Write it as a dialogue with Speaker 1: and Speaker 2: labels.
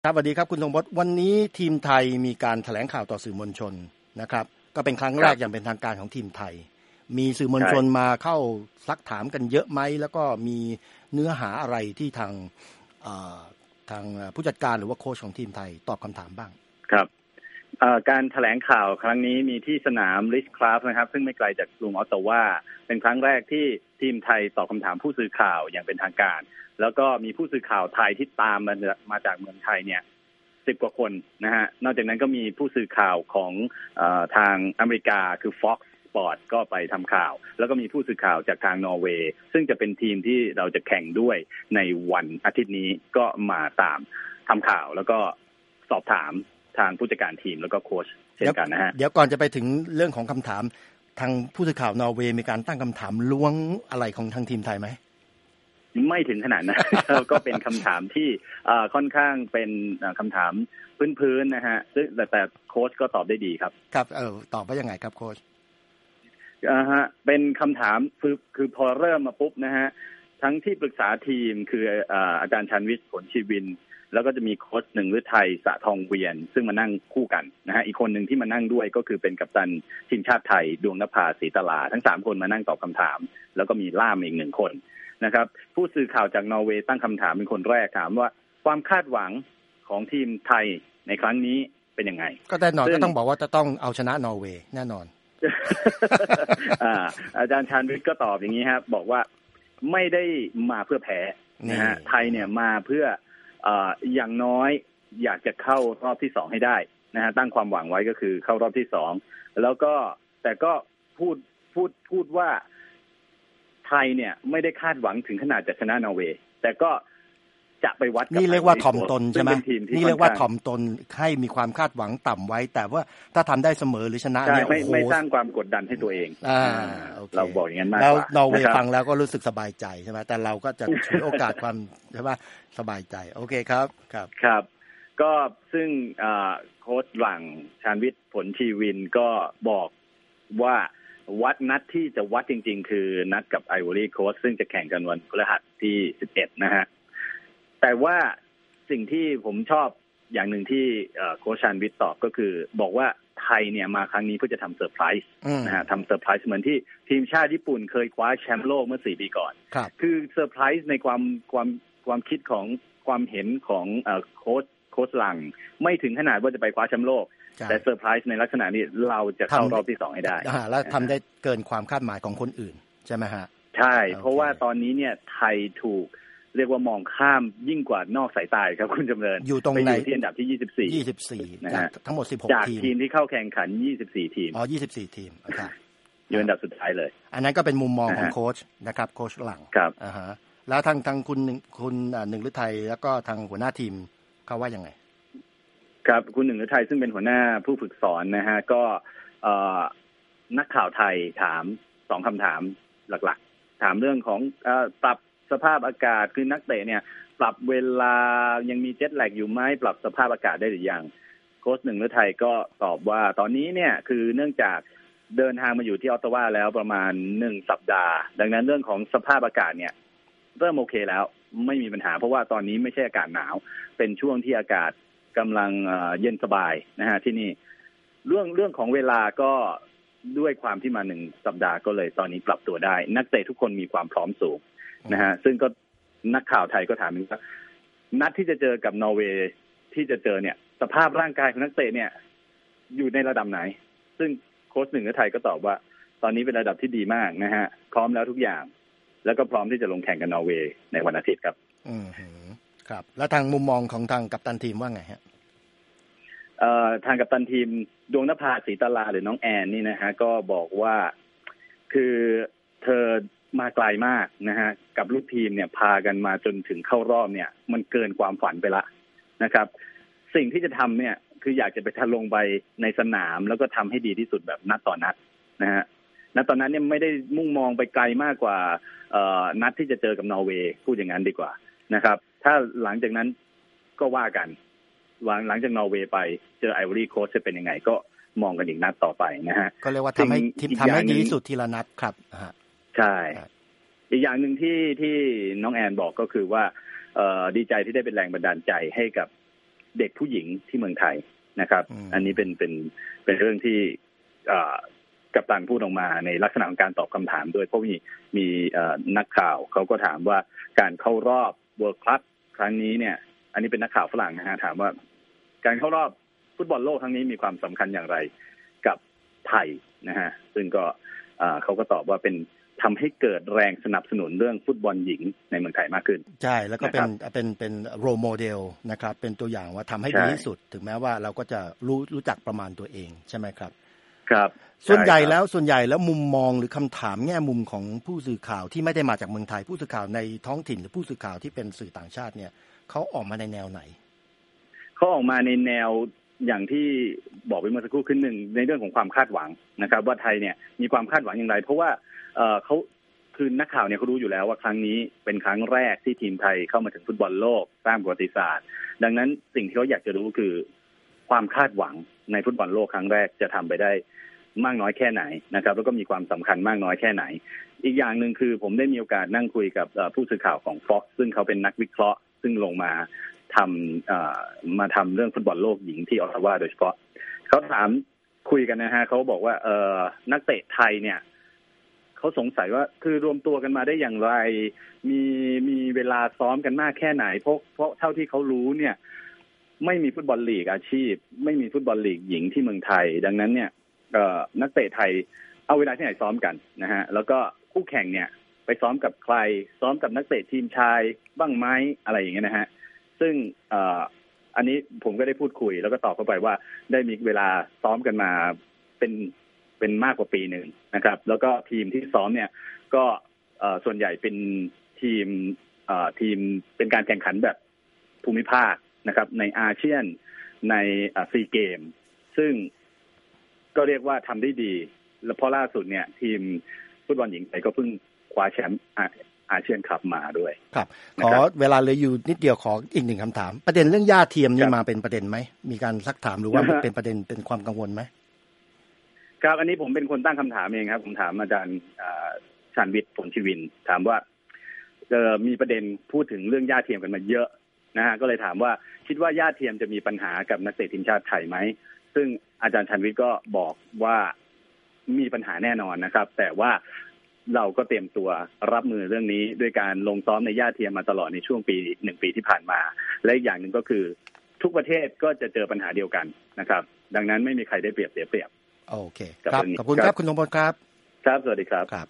Speaker 1: ครับสวัสดีครับคุณธงพจน์วันนี้ทีมไทยมีการแถลงข่าวต่อสื่อมวลชนนะครับก็เป็นครั้งแรกอย่างเป็นทางการของทีมไทยมีสื่อมวลชนมาเข้าซักถามกันเยอะไหมแล้วก็มีเนื้อหาอะไรที่ทางผู้จัดการหรือว่าโค้ชของทีมไทยตอบคำถามบ้าง
Speaker 2: ครับการแถลงข่าวครั้งนี้มีที่สนามริชคราฟนะครับซึ่งไม่ไกลจากกรุงออตตาวาเป็นครั้งแรกที่ทีมไทยตอบคำถามผู้สื่อข่าวอย่างเป็นทางการแล้วก็มีผู้สื่อข่าวไทยที่ตามมาจากเมืองไทยเนี่ย10 กว่าคนนะฮะนอกจากนั้นก็มีผู้สื่อข่าวของทางอเมริกาคือ Fox Sport ก็ไปทำข่าวแล้วก็มีผู้สื่อข่าวจากทางนอร์เวย์ซึ่งจะเป็นทีมที่เราจะแข่งด้วยในวันอาทิตย์นี้ก็มาตามทำข่าวแล้วก็สอบถามทางผู้จัดการทีมแล้วก็โค้ชเช่นกันนะฮะ
Speaker 1: เดี๋ยวก่อนจะไปถึงเรื่องของคำถามทางผู้สื่อข่าวนอร์เวย์มีการตั้งคำถามล้วงอะไรของทางทีมไทยไหม
Speaker 2: ไม่ถึงขนาดนั้น ก็เป็นคำถามที่ค่อนข้างเป็นคำถามพื้นๆนะฮะแต่โค้ชก็ตอบได้ดีครับ
Speaker 1: ครับตอบว่ายังไงครับโค้ช
Speaker 2: ฮะเป็นคำถามคือพอเริ่มมาปุ๊บนะฮะทั้งที่ปรึกษาทีมคืออาจารย์ชันวิทย์ผลชีวินแล้วก็จะมีโค้ชหนึ่งฤทัยสะทองเวียนซึ่งมานั่งคู่กันนะฮะอีกคนหนึ่งที่มานั่งด้วยก็คือเป็นกัปตันทีมชาติไทยดวงนภาศรีตลาทั้ง3คนมานั่งตอบคำถามแล้วก็มีล่ามอีก1 คนนะครับผู้สื่อข่าวจากนอร์เวย์ตั้งคำถามเป็นคนแรกถามว่าความคาดหวังของทีมไทยในครั้งนี้เป็นยังไง
Speaker 1: ก็แน่นอนก็ต้องบอกว่าจะต้องเอาชนะนอร์เวย์แน่นอน
Speaker 2: อาจารย์ชาญวิทย์ก็ตอบอย่างนี้ครับบอกว่าไม่ได้มาเพื่อแพ้นะฮะไทยเนี่ยมาเพื่ออย่างน้อยอยากจะเข้ารอบที่2ให้ได้นะฮะตั้งความหวังไว้ก็คือเข้ารอบที่2แล้วก็แต่ก็พูดว่าไทยเนี่ยไม่ได้คาดหวังถึงขนาดจะชนะนอร์เวย์แต่ก็จะไปวัด
Speaker 1: นี่เรียกว่าถ่อมตนใช่ไหมนี่เรียกว่าถ่อมตนให้มีความคาดหวังต่ำไว้แต่ว่าถ้าทำได้เสมอหรือชนะเนี่ย
Speaker 2: ไม่สร้างความกดดันให้ตัวเองเราบอกอย่างนั้นมากกว่า
Speaker 1: แล้วนอร์เวย์ฟังแล้วก็รู้สึกสบายใจใช่ไหมแต่เราก็จะฉวยโอกาสความใช่ไหมสบายใจโอเคครับ
Speaker 2: ครับก็ซึ่งโค้ชหลังชาญวิทย์ผลชีวินก็บอกว่าวัดนัดที่จะวัดจริงๆคือนัดกับไอวอรี่โคสต์ซึ่งจะแข่งกันวันพฤหัสที่11นะฮะแต่ว่าสิ่งที่ผมชอบอย่างหนึ่งที่โค้ชชาญวิทย์ตอบก็คือบอกว่าไทยเนี่ยมาครั้งนี้เพื่อจะทำเซอร์ไพรส์นะฮะทำเซอร์ไพรส์เหมือนที่ทีมชาติญี่ปุ่นเคยคว้าแชมป์โลกเมื่อ4 ปีก่อนคือเซอร์ไพรส์ในความคิดของความเห็นของโค้ชหลังไม่ถึงขนาดว่าจะไปคว้าแชมป์โลกแต่เซอร์ไพรส์ในลักษณะนี้เราจะเข้ารอบที่2ให้ได้
Speaker 1: แล้วทำได้เกินความคาดหมายของคนอื่นใช่ไหมฮะ
Speaker 2: ใช่เพราะว่าตอนนี้เนี่ยไทยถูกเรียกว่ามองข้ามยิ่งกว่านอกสายตาครับคุณจำเริญ
Speaker 1: อยู่ตรงไหน
Speaker 2: ที่อันดับที่24
Speaker 1: นะฮะทั้งหมด16
Speaker 2: จากทีมที่เข้าแข่งขัน24 ทีม
Speaker 1: 24 ทีมครับ
Speaker 2: อยู่อันดับสุดท้ายเลย
Speaker 1: อันนั้นก็เป็นมุมมองของโค้ชนะครับโค้ชหลัง
Speaker 2: ครับ
Speaker 1: แล้วทางคุณหนึ่งฤทัยแล้วก็ทางหัวหน้าทีมเขาว่ายังไง
Speaker 2: ครับคุณหนึ่งฤทัยซึ่งเป็นหัวหน้าผู้ฝึกสอนนะฮะก็นักข่าวไทยถาม2 คำถามหลักๆถามเรื่องของปรับสภาพอากาศคือนักเตะเนี่ยปรับเวลายังมีเจ็ตแลกอยู่ไหมปรับสภาพอากาศได้หรือยังโค้ชหนึ่งฤทัยก็ตอบว่าตอนนี้เนี่ยคือเนื่องจากเดินทางมาอยู่ที่ออตตาวาแล้วประมาณ1 สัปดาห์ดังนั้นเรื่องของสภาพอากาศเนี่ยเริ่มโอเคแล้วไม่มีปัญหาเพราะว่าตอนนี้ไม่ใช่อากาศหนาวเป็นช่วงที่อากาศกำลังเย็นสบายนะฮะที่นี่เรื่องของเวลาก็ด้วยความที่มา1 สัปดาห์ก็เลยตอนนี้ปรับตัวได้นักเตะทุกคนมีความพร้อมสูงนะฮะซึ่งก็นักข่าวไทยก็ถามว่านัดที่จะเจอกับนอร์เวย์ที่จะเจอเนี่ยสภาพร่างกายของนักเตะเนี่ยอยู่ในระดับไหนซึ่งโค้ชหนึ่งในไทยก็ตอบว่าตอนนี้เป็นระดับที่ดีมากนะฮะพร้อมแล้วทุกอย่างแล้วก็พร้อมที่จะลงแข่งกับนอร์เวย์ในวันอาทิตย์ครับ
Speaker 1: ครับแล้วทางมุมมองของทางกัปตันทีมว่าไงฮะ
Speaker 2: ทางกัปตันทีมดวงนภาศรีตลาหรือน้องแอนนี่นะฮะก็บอกว่าคือเธอมาไกลมากนะฮะกับลูกทีมเนี่ยพากันมาจนถึงเข้ารอบเนี่ยมันเกินความฝันไปละนะครับสิ่งที่จะทำเนี่ยคืออยากจะไปทะลงไปในสนามแล้วก็ทำให้ดีที่สุดแบบนัดต่อนัดนะฮะณตอนนั้นเนี่ยไม่ได้มุ่งมองไปไกลมากกว่านัดที่จะเจอกับนอร์เวย์พูดอย่างนั้นดีกว่านะครับถ้าหลังจากนั้นก็ว่ากันหลังจากนอร์เวย์ไปเจอไอวอรี่โคสต์จะเป็นยังไงก็มองกันอีกนัดต่อไปนะฮะ
Speaker 1: ก็เรียกว่าทำให้ดีที่สุดทีละนัดครับ
Speaker 2: ใช่อีกอย่างหนึ่งที่น้องแอนบอกก็คือว่าดีใจที่ได้เป็นแรงบันดาลใจให้กับเด็กผู้หญิงที่เมืองไทยนะครับอันนี้เป็นเรื่องที่กัปตันพูดออกมาในลักษณะของการตอบคำถามด้วยเพราะมีนักข่าวเขาก็ถามว่าการเข้ารอบ World Cup ครั้งนี้เนี่ยอันนี้เป็นนักข่าวฝรั่งนะฮะถามว่าการเข้ารอบฟุตบอลโลกครั้งนี้มีความสำคัญอย่างไรกับไทยนะฮะซึ่งก็เขาก็ตอบว่าทำให้เกิดแรงสนับสนุนเรื่องฟุตบอลหญิงในเมืองไทยมากขึ้น
Speaker 1: ใช่แล้วก็เป็นโรลโมเดลนะครับเป็นตัวอย่างว่าทำให้ดีที่สุดถึงแม้ว่าเราก็จะรู้จักประมาณตัวเองใช่ไหมครับ
Speaker 2: ครับ
Speaker 1: ส่วนใหญ่แล้วมุมมองหรือคำถามแง่มุมของผู้สื่อข่าวที่ไม่ได้มาจากเมืองไทยผู้สื่อข่าวในท้องถิ่นหรือผู้สื่อข่าวที่เป็นสื่อต่างชาติเนี่ยเขาออกมาในแนวไหน
Speaker 2: เขาออกมาในแนวอย่างที่บอกไปเมื่อสักครู่ขึ้นหนึ่งในเรื่องของความคาดหวังนะครับว่าไทยเนี่ยมีความคาดหวังอย่างไรเพราะว่าเขาคือนักข่าวเนี่ยเขารู้อยู่แล้วว่าครั้งนี้เป็นครั้งแรกที่ทีมไทยเข้ามาถึงฟุตบอลโลกสร้างประวัติศาสตร์ดังนั้นสิ่งที่เขาอยากจะรู้คือความคาดหวังในฟุตบอลโลกครั้งแรกจะทำไปได้มากน้อยแค่ไหนนะครับแล้วก็มีความสำคัญมากน้อยแค่ไหนอีกอย่างหนึ่งคือผมได้มีโอกาสนั่งคุยกับผู้สื่อข่าวของ Fox ซึ่งเขาเป็นนักวิเคราะห์ซึ่งลงมาทำเรื่องฟุตบอลโลกหญิงที่ออตตาวาโดยเฉพาะเขาถามคุยกันนะฮะเขาบอกว่านักเตะไทยเนี่ยเขาสงสัยว่าคือรวมตัวกันมาได้อย่างไรมีเวลาซ้อมกันมากแค่ไหนเพราะเท่าที่เขารู้เนี่ยไม่มีฟุตบอลลีกอาชีพไม่มีฟุตบอลลีกหญิงที่เมืองไทยดังนั้นเนี่ยนักเตะไทยเอาเวลาที่ไหนซ้อมกันนะฮะแล้วก็คู่แข่งเนี่ยไปซ้อมกับใครซ้อมกับนักเตะทีมชายบ้างไหมอะไรอย่างเงี้ยนะฮะซึ่งอันนี้ผมก็ได้พูดคุยแล้วก็ตอบเข้าไปว่าได้มีเวลาซ้อมกันมาเป็นมากกว่าปีหนึ่งนะครับแล้วก็ทีมที่ซ้อมเนี่ยก็ส่วนใหญ่เป็นทีมเป็นการแข่งขันแบบภูมิภาคนะครับในอาเซียนในซีเกมซึ่งก็เรียกว่าทำได้ดีแล้วเพราะล่าสุดเนี่ยทีมฟุตบอลหญิงไทยก็เพิ่งคว้าแชมป์อาเซียนคัพมาด้วย
Speaker 1: ครับขอเวลาเหลืออยู่นิดเดียวขออีกหนึ่งคำถามประเด็นเรื่องหญ้าเทียมนี่มาเป็นประเด็นไหมมีการซักถามหรือว่าเป็นประเด็นเป็นความกังวลไหม
Speaker 2: ครับอันนี้ผมเป็นคนตั้งคำถามเองครับผมถามอาจารย์ชาญวิทย์ผลชีวินถามว่ามีประเด็นพูดถึงเรื่องหญ้าเทียมกันมาเยอะนะฮะก็เลยถามว่าคิดว่าหญ้าเทียมจะมีปัญหากับนักเตะทีมชาติไทยไหมซึ่งอาจารย์ชาญวิทย์ก็บอกว่ามีปัญหาแน่นอนนะครับแต่ว่าเราก็เตรียมตัวรับมือเรื่องนี้ด้วยการลงซ้อมในหญ้าเทียมมาตลอดในช่วง1 ปีที่ผ่านมาและอีกอย่างหนึ่งก็คือทุกประเทศก็จะเจอปัญหาเดียวกันนะครับดังนั้นไม่มีใครได้เปรียบเสียเปรียบ
Speaker 1: โอเคครับขอบคุณครับคุณธงพลครับ
Speaker 2: ครับสวัสดีครับ